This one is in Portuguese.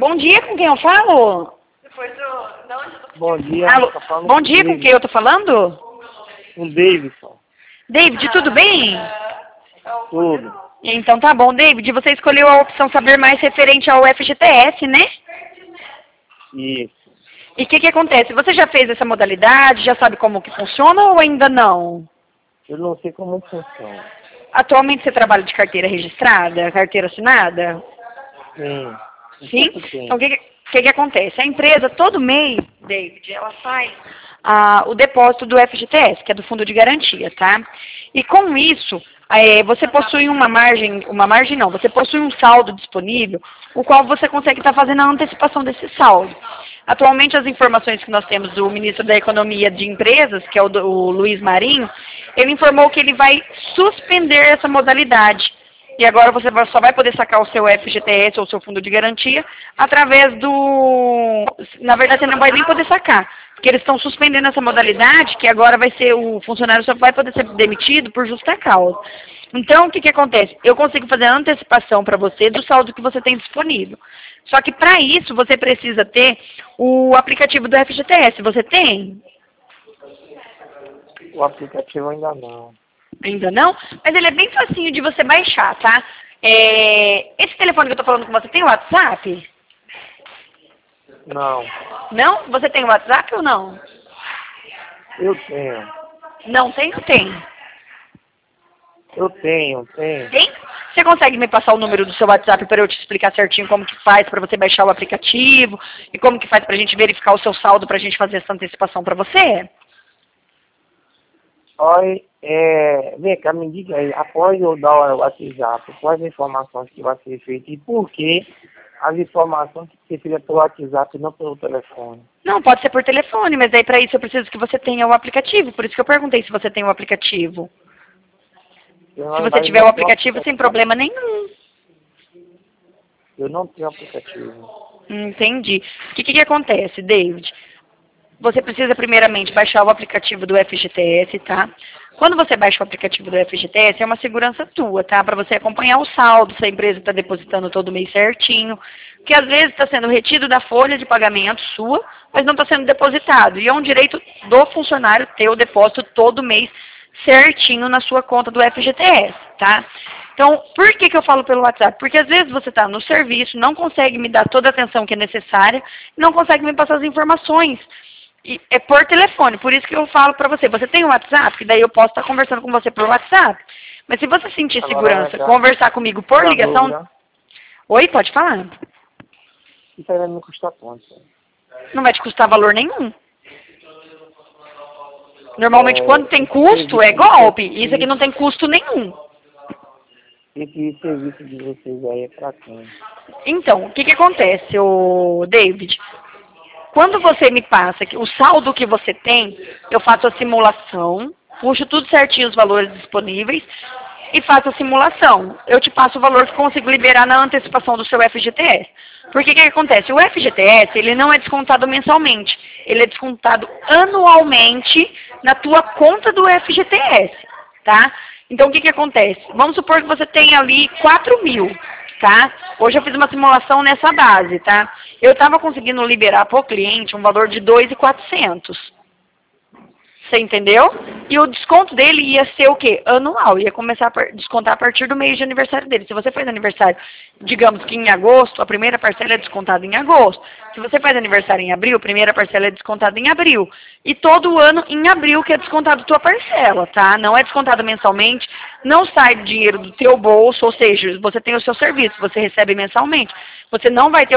Bom dia, com quem eu falo? Bom dia. Alô, bom dia, com quem eu tô falando? Um Davidson. David, tudo bem? Tudo. Então tá bom, David, você escolheu a opção saber mais referente ao FGTS, né? Isso. E o que acontece? Você já fez essa modalidade, já sabe como que funciona ou ainda não? Eu não sei como funciona. Atualmente você trabalha de carteira registrada, carteira assinada? Sim. Sim? Sim. Então, o que acontece? A empresa, todo mês, David, ela faz o depósito do FGTS, que é do Fundo de Garantia, tá? E com isso, você possui você possui um saldo disponível, o qual você consegue estar fazendo a antecipação desse saldo. Atualmente, as informações que nós temos do ministro da Economia de Empresas, que é o Luiz Marinho, ele informou que ele vai suspender essa modalidade. E agora você só vai poder sacar o seu FGTS ou o seu fundo de garantia através do... Na verdade, você não vai nem poder sacar, porque eles estão suspendendo essa modalidade, que agora vai ser o funcionário só vai poder ser demitido por justa causa. Então, o que acontece? Eu consigo fazer a antecipação para você do saldo que você tem disponível. Só que para isso, você precisa ter o aplicativo do FGTS. Você tem? O aplicativo ainda não. Ainda não? Mas ele é bem facinho de você baixar, tá? Esse telefone que eu tô falando com você tem WhatsApp? Não. Não? Você tem WhatsApp ou não? Eu tenho. Não tem ou tem? Eu tenho. Tem? Você consegue me passar o número do seu WhatsApp para eu te explicar certinho como que faz para você baixar o aplicativo e como que faz para a gente verificar o seu saldo para a gente fazer essa antecipação para você? Olha, vem cá, me diga aí, após eu dar o WhatsApp, quais as informações que vai ser feitas e por que as informações que você fica pelo WhatsApp e não pelo telefone? Não, pode ser por telefone, mas aí para isso eu preciso que você tenha o aplicativo, por isso que eu perguntei se você tem o aplicativo. Se você tiver o aplicativo, sem problema nenhum. Eu não tenho aplicativo. Entendi. O que acontece, David? Você precisa primeiramente baixar o aplicativo do FGTS, tá? Quando você baixa o aplicativo do FGTS, é uma segurança tua, tá? Para você acompanhar o saldo, se a empresa está depositando todo mês certinho. Que às vezes está sendo retido da folha de pagamento sua, mas não está sendo depositado. E é um direito do funcionário ter o depósito todo mês certinho na sua conta do FGTS, tá? Então, por que eu falo pelo WhatsApp? Porque às vezes você está no serviço, não consegue me dar toda a atenção que é necessária, não consegue me passar as informações. E é por telefone, por isso que eu falo para você. Você tem o WhatsApp? Que daí eu posso estar conversando com você por WhatsApp. Mas se você sentir segurança, conversar comigo por ligação... Oi, pode falar. Isso aí vai me custar quanto? Não vai te custar valor nenhum. Normalmente, quando tem custo, é golpe. Isso aqui não tem custo nenhum. Esse serviço de vocês aí é para quem? Então, o que acontece, David? Quando você me passa o saldo que você tem, eu faço a simulação, puxo tudo certinho os valores disponíveis e faço a simulação. Eu te passo o valor que consigo liberar na antecipação do seu FGTS. Porque o que acontece? O FGTS, ele não é descontado mensalmente. Ele é descontado anualmente na tua conta do FGTS, tá? Então, o que acontece? Vamos supor que você tenha ali 4 mil, tá? Hoje eu fiz uma simulação nessa base, tá? Eu estava conseguindo liberar para o cliente um valor de 2.400. Você entendeu? E o desconto dele ia ser o quê? Anual. Ia começar a descontar a partir do mês de aniversário dele. Se você faz aniversário, digamos que em agosto, a primeira parcela é descontada em agosto. Se você faz aniversário em abril, a primeira parcela é descontada em abril. E todo ano em abril que é descontado a tua parcela, tá? Não é descontado mensalmente, não sai dinheiro do teu bolso, ou seja, você tem o seu serviço, você recebe mensalmente. Você não vai ter